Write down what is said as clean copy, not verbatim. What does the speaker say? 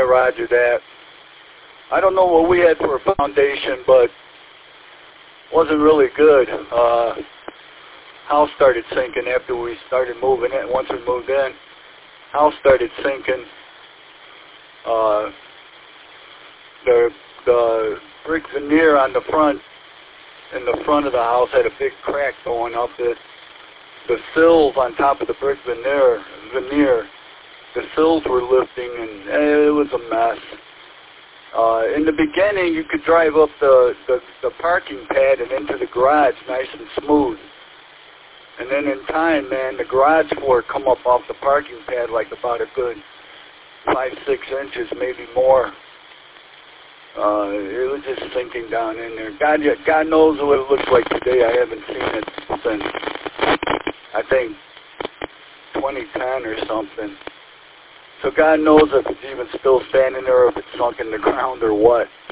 there, roger that. I don't know what we had for a foundation, but wasn't really good. House started sinking after we started moving in. Once we moved in, house started sinking. The brick veneer on the front, in the front of the house, had a big crack going up it. The sills on top of the brick veneer, the sills were lifting, and it was a mess. In the beginning, you could drive up the parking pad and into the garage nice and smooth. And then in time, man, the garage floor come up off the parking pad like about a good 5-6 inches, maybe more. It was just sinking down in there. God knows what it looks like today. I haven't seen it since, I think, 2010 or something. So God knows if it's even still standing there or if it's sunk in the ground or what.